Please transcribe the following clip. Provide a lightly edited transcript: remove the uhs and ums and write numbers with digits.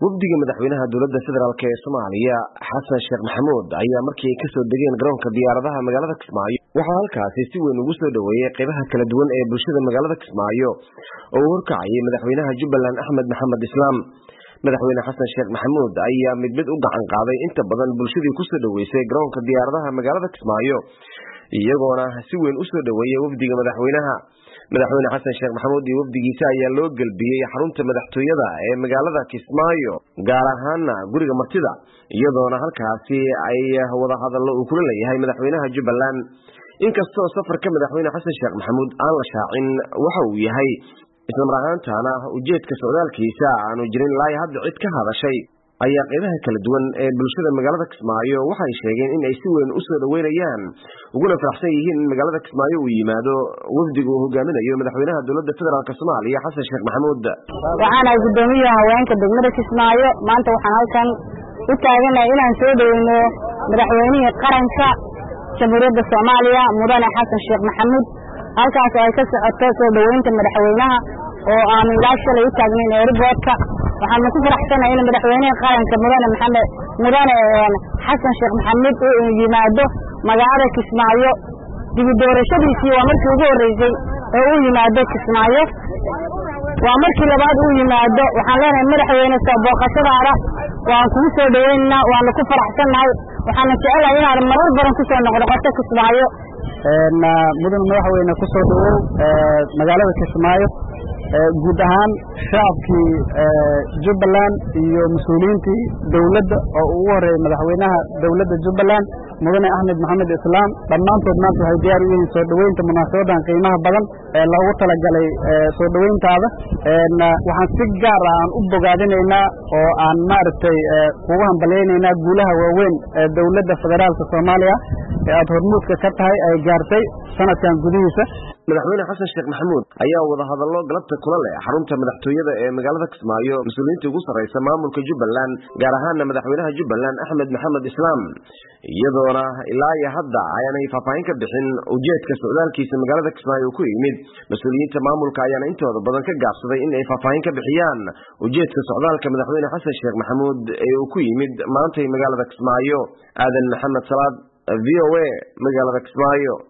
wafdiga madaxweynaha dowladda federaalk ee Soomaaliya Xasan Sheekh Maxamuud ayaa markii ka soo degeen garoonka diyaaradaha magaalada Kismaayo waxa halkaasi si weyn ugu soo dhaweeyay qaybaha kala duwan ee bulshada magaalada Kismaayo oo horkacay madaxweynaha Jubbaland Axmed Maxamed Islaam. madaxweyne Xasan Sheekh Maxamuud ayaa mid u gacan qaaday inta badan bulshadii ku soo dhaweysay garoonka diyaaradaha magaalada Kismaayo iyagoona si weyn u soo dhaweeyay wafdiga madaxweyne Xasan Sheekh Maxamuud iyo wafdigiisa ayaa loo galbiyay xarunta madaxtooyada ee magaalada Kismaayo gaar ahaan guriga martida iyadoona halkaasi ay wada hadallo uu kula leeyahay madaxweynaha Jubbaland. inkastoo safarka madaxweyne Xasan Sheekh Maxamuud aan la shaacin waxa uu yahay isla markaana ujeedka socdaalkiisa aanu jirin ilaa hadda cid ka hadashay ayaa qaybaha kala duwan ee bulshada magaalada Kismaayo waxay sheegeen in ay si weyn u soo dhaweynayaan uguna faraxsan yihiin in magaalada Kismaayo uu yimaado wafdiga uu hogaaminayo madaxweynaha dowladda federaalk Soomaaliya Xasan Sheekh Maxamuud. waxaan ay gudoomiyaha haweenka degmada Kismaayo maanta waxaan halkan u taaganahay inaan soo dhaweyno madaxweynaha qaranka jamhuuriyadda Soomaaliya mudane Xasan Sheekh Maxamuud. halkaas ay ka socoto soo dhaweynta madaxweynaha oo aan ilaa shalay u taagnayn airportka. waxaan ku faraxsanahay in madaxweynaha qaranka mudane Xasan Sheekh Maxamuud uu yimaado magaalada Kismaayo. dib u doorashadiisii waa markii ugu horeysay oo uu yimaado Kismaayo, waa markii labaad uu yimaado. waxaan leenahay madaxweyne soo booqashadaada waan kugu soo dhaweynaa, waan ku faraxsanahay. waxaan jecelahay inaad marar badan ku soo noqnoqoto Kismaayo. mudan madaxweyne ku soo dhawow magaalada Kismaayo. guud ahaan shacabkii Jubbaland iyo mas'uuliyiintii dawladda oo ugu horeeyay madaxweynaha dawladda Jubbaland mudane Axmed Maxamed Islaam dhammaantood maanta waxay diyaar u yihiin soo dhaweynta munaasabadan qiimaha badan ee loogu talagalay soo dhaweyntaada. waxaan si gaar ah u bogaadinaynaa oo aan maaragtay kugu hambaleynaynaa guulaha waaweyn ee dawladda federaalka Soomaaliya ee aad hormuudka ka tahay ay gaartay sanadkan gudihiisa. madaxweyne Xasan Sheekh Maxamuud ayaa wada hadallo galabta kula leh xarunta madaxtooyada ee magaalada Kismaayo mas'uuliyiinta ugu sareysa maamulka Jubbaland gaar ahaan madaxweynaha Jubbaland Axmed Maxamed Islaam iyadoona ilaa hadda aanay faahfaahin ka bixin ujeedka socdaalkiisa magaalada Kismaayo ku yimid. mas'uuliyiinta maamulka ayaana intooda badan ka gaabsaday in ay faahfaahin ka bixiyaan ujeedka socdaalka madaxweyne Xasan Sheekh Maxamuud ee uu ku yimid maanta magaalada Kismaayo. aadan maxamed salaad VOA magaalada Kismaayo.